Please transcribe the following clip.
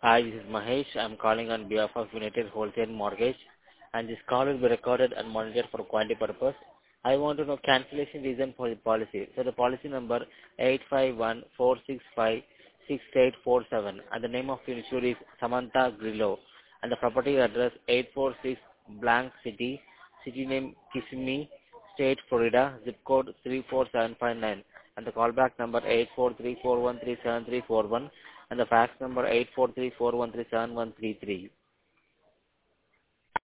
Hi, this is Mahesh. I'm calling on behalf of United Wholesale Mortgage, and this call will be recorded and monitored for quality purpose. I want to know cancellation reason for the policy. So the policy number 851-465-6847, and the name of the insured is Samantha Grillo, and the property address 846 Blank City, city name Kissimmee, State, Florida, zip code 34759, and the callback number 843-413-7341, and the fax number 843-413-7133.